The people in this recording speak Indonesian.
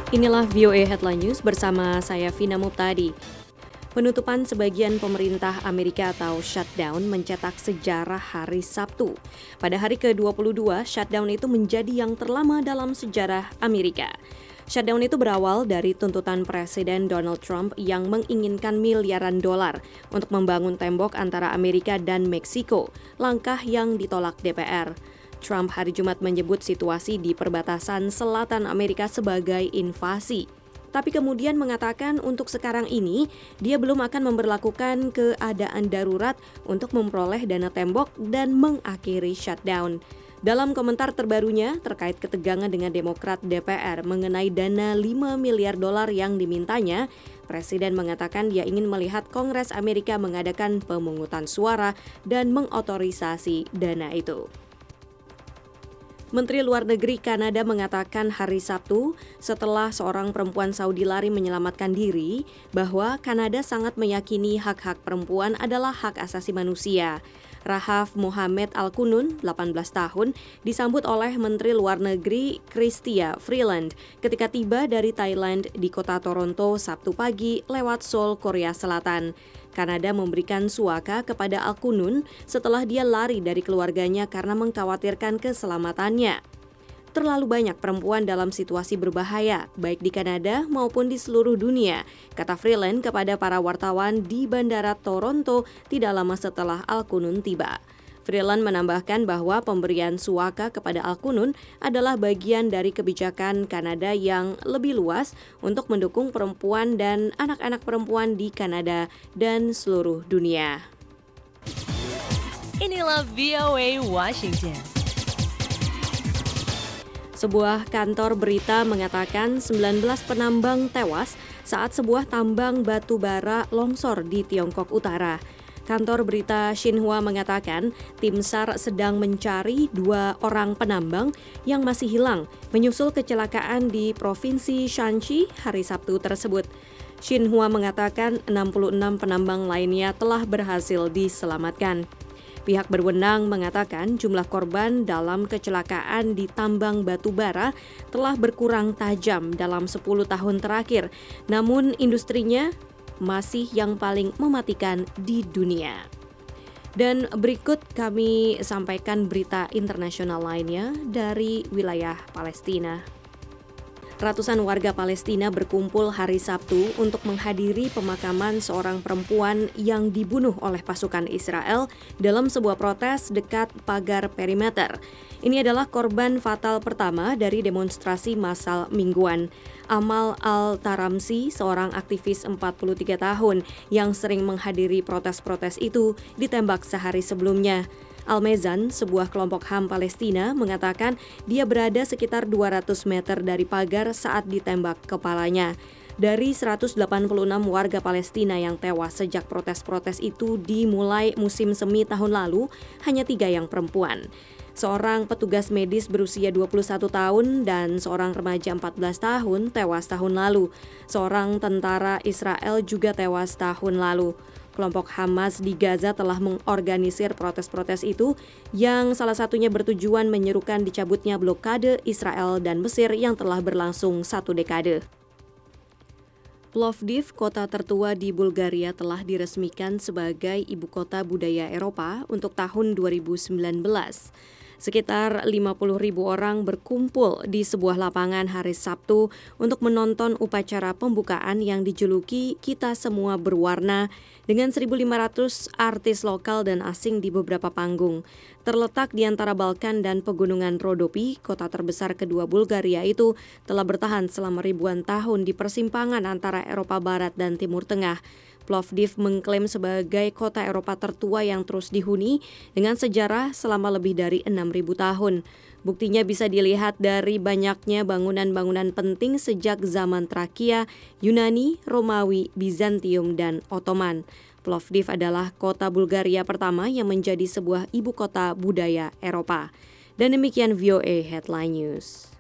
Inilah VOA Headline News bersama saya Vina Muptadi. Penutupan sebagian pemerintah Amerika atau shutdown mencetak sejarah hari Sabtu. Pada hari ke-22, shutdown itu menjadi yang terlama dalam sejarah Amerika. Shutdown itu berawal dari tuntutan Presiden Donald Trump yang menginginkan miliaran dolar untuk membangun tembok antara Amerika dan Meksiko, langkah yang ditolak DPR. Trump hari Jumat menyebut situasi di perbatasan selatan Amerika sebagai invasi. Tapi kemudian mengatakan untuk sekarang ini, dia belum akan memberlakukan keadaan darurat untuk memperoleh dana tembok dan mengakhiri shutdown. Dalam komentar terbarunya terkait ketegangan dengan Demokrat DPR mengenai dana 5 miliar dolar yang dimintanya, Presiden mengatakan dia ingin melihat Kongres Amerika mengadakan pemungutan suara dan mengotorisasi dana itu. Menteri Luar Negeri Kanada mengatakan hari Sabtu setelah seorang perempuan Saudi lari menyelamatkan diri bahwa Kanada sangat meyakini hak-hak perempuan adalah hak asasi manusia. Rahaf Mohamed Al-Qunun, 18 tahun, disambut oleh Menteri Luar Negeri Chrystia Freeland ketika tiba dari Thailand di kota Toronto Sabtu pagi lewat Seoul, Korea Selatan. Kanada memberikan suaka kepada Al-Qunun setelah dia lari dari keluarganya karena mengkhawatirkan keselamatannya. Terlalu banyak perempuan dalam situasi berbahaya, baik di Kanada maupun di seluruh dunia, kata Freeland kepada para wartawan di Bandara Toronto tidak lama setelah Al-Qunun tiba. Freeland menambahkan bahwa pemberian suaka kepada Al-Qunun adalah bagian dari kebijakan Kanada yang lebih luas untuk mendukung perempuan dan anak-anak perempuan di Kanada dan seluruh dunia. Inilah VOA Washington. Sebuah kantor berita mengatakan 19 penambang tewas saat sebuah tambang batu bara longsor di Tiongkok Utara. Kantor berita Xinhua mengatakan tim SAR sedang mencari 2 orang penambang yang masih hilang menyusul kecelakaan di Provinsi Shanxi hari Sabtu tersebut. Xinhua mengatakan 66 penambang lainnya telah berhasil diselamatkan. Pihak berwenang mengatakan jumlah korban dalam kecelakaan di tambang batu bara telah berkurang tajam dalam 10 tahun terakhir, namun industrinya masih yang paling mematikan di dunia. Dan berikut kami sampaikan berita internasional lainnya dari wilayah Palestina. Ratusan warga Palestina berkumpul hari Sabtu untuk menghadiri pemakaman seorang perempuan yang dibunuh oleh pasukan Israel dalam sebuah protes dekat pagar perimeter. Ini adalah korban fatal pertama dari demonstrasi massal mingguan. Amal Al-Taramsi, seorang aktivis 43 tahun yang sering menghadiri protes-protes itu, ditembak sehari sebelumnya. Al-Mezan, sebuah kelompok HAM Palestina, mengatakan dia berada sekitar 200 meter dari pagar saat ditembak kepalanya. Dari 186 warga Palestina yang tewas sejak protes-protes itu dimulai musim semi tahun lalu, hanya 3 yang perempuan. Seorang petugas medis berusia 21 tahun dan seorang remaja 14 tahun tewas tahun lalu. Seorang tentara Israel juga tewas tahun lalu. Kelompok Hamas di Gaza telah mengorganisir protes-protes itu yang salah satunya bertujuan menyerukan dicabutnya blokade Israel dan Mesir yang telah berlangsung 1 dekade. Plovdiv, kota tertua di Bulgaria, telah diresmikan sebagai ibu kota budaya Eropa untuk tahun 2019. Sekitar 50.000 orang berkumpul di sebuah lapangan hari Sabtu untuk menonton upacara pembukaan yang dijuluki Kita Semua Berwarna dengan 1.500 artis lokal dan asing di beberapa panggung. Terletak di antara Balkan dan pegunungan Rodopi, kota terbesar kedua Bulgaria itu telah bertahan selama ribuan tahun di persimpangan antara Eropa Barat dan Timur Tengah. Plovdiv mengklaim sebagai kota Eropa tertua yang terus dihuni dengan sejarah selama lebih dari 6.000 tahun. Buktinya bisa dilihat dari banyaknya bangunan-bangunan penting sejak zaman Trakia, Yunani, Romawi, Bizantium, dan Ottoman. Plovdiv adalah kota Bulgaria pertama yang menjadi sebuah ibu kota budaya Eropa. Dan demikian VOA Headline News.